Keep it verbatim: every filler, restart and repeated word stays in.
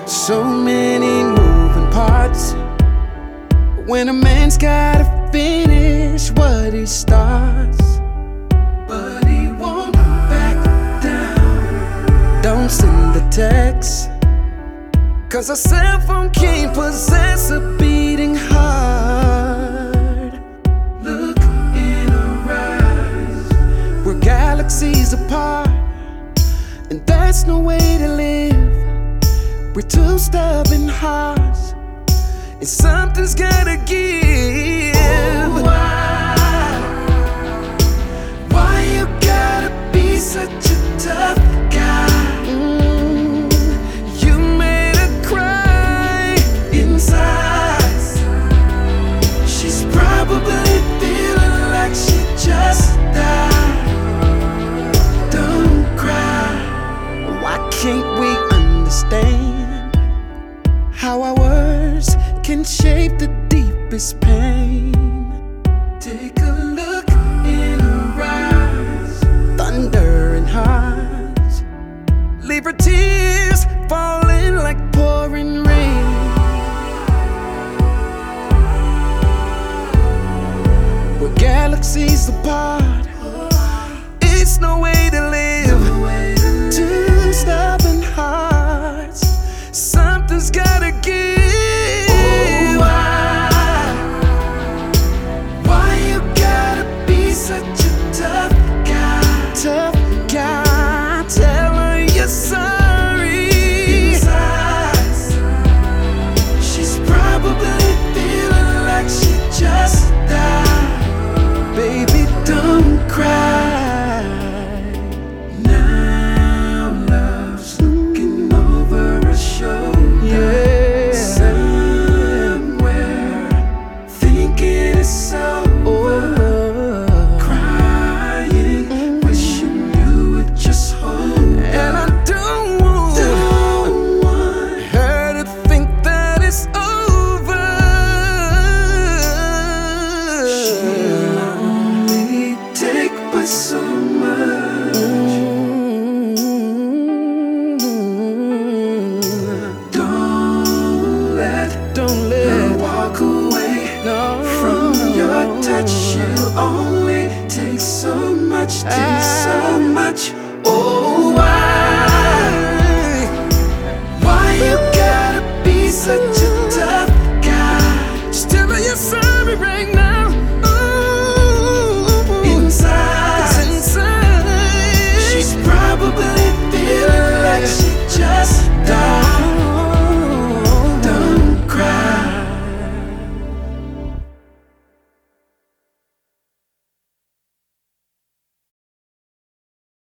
So many moving parts. When a man's gotta finish what he starts, but he won't back down. Don't send the text, cause a cell phone can't possess a beating heart. Look in her eyes, we're galaxies apart, and that's no way to live. We're two stubborn hearts, and something's gotta give. Oh, why? Why you gotta be such a tough guy? Mm, you made her cry inside. She's probably feeling like she just died. Don't cry. Why can't we understand how our words can shape the deepest pain? Take a look in her eyes, thunder in hearts. Leave her tears falling like pouring rain. We're galaxies apart, it's no way to live. Two stubborn hearts, something's gotta give. Oh, why? Why you gotta be such a tough guy? Tough guy, tell her you're sorry. Inside, she's probably feeling like she just died. Baby, don't cry. So much. Mm-hmm. Don't let, don't let her walk away. No. From your touch. You only take so much, take so much.